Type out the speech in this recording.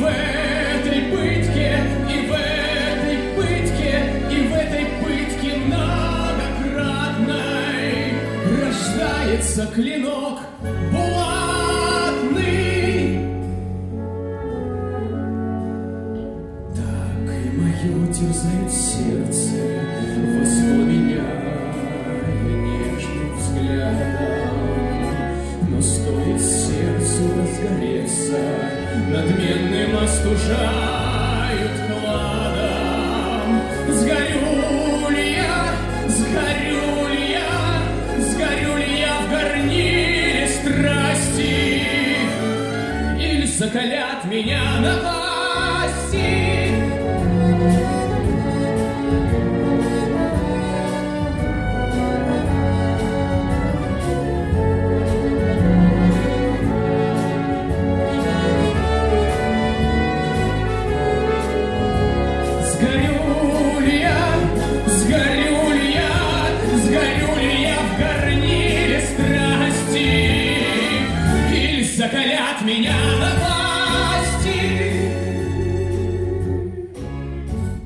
этой пытке, и в этой пытке, и в этой пытке многократной рождается клинок булатный. Так и мое терзает сердце, воспламеняя нежным взглядом. Но стоит сердцу разгореться, надменным остужают хладом. Сгорю ли я, сгорю ли я, сгорю ли я в горниле страсти, или закалят меня напасти?